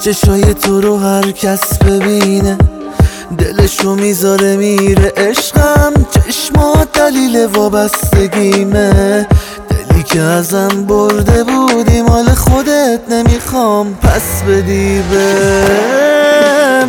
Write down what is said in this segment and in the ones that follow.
چشای تو رو هر کس ببینه دلشو میذاره میره. عشقم چشمات دلیل وابستگیمه، دلی که ازم برده بودی مال خودت نمیخوام پس بدی بهم.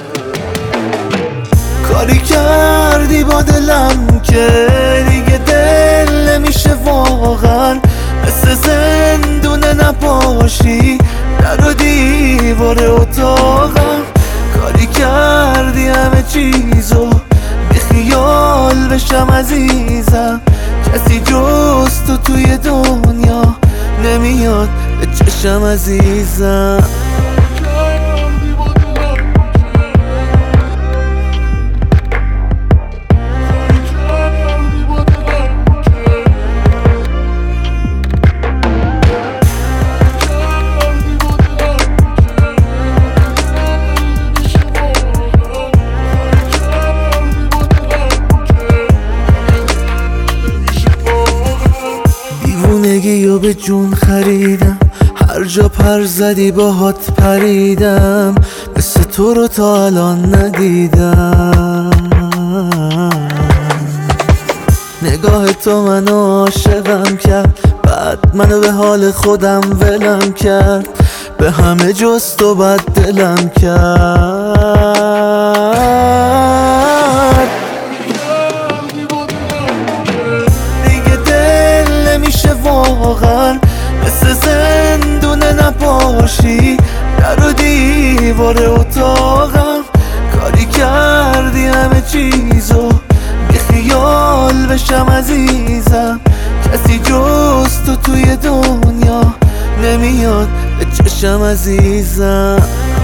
کاری کردی با دلم که دیگه دل نمیشه واقعا، مثل زندونه نپاشی در و دیوار اتاقم. کاری کردی همه چیزو بیخیال بشم عزیزم، کسی جز تو توی دنیا نمیاد به چشم عزیزم. دیوونگی رو به جون خریدم، هر جا پر زدی باهات پریدم، مثل تو رو تا الان ندیدم. نگاه تو منو عاشقم کرد، بعد منو به حال خودم ولم کرد، به همه جز تو بد دلم کرد. نمیشه واقعا مثل زندونه نپاشی در و دیوار اتاقم. کاری کردی همه چیزو بیخیال بشم عزیزم، کسی جز تو توی دنیا نمیاد به چشم عزیزم.